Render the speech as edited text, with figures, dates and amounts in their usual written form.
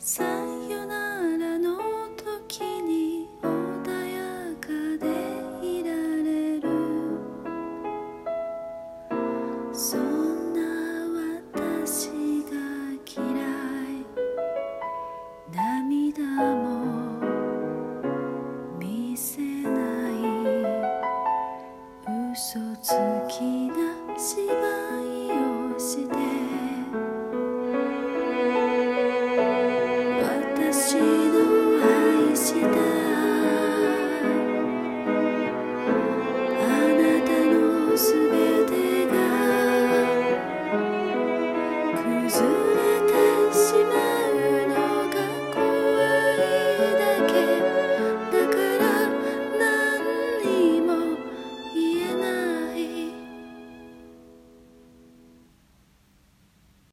さよならの時に穏やかでいられる、そんな私が嫌い、涙も見せない嘘つきな芝居をして私の愛したあなたのすべてが崩れ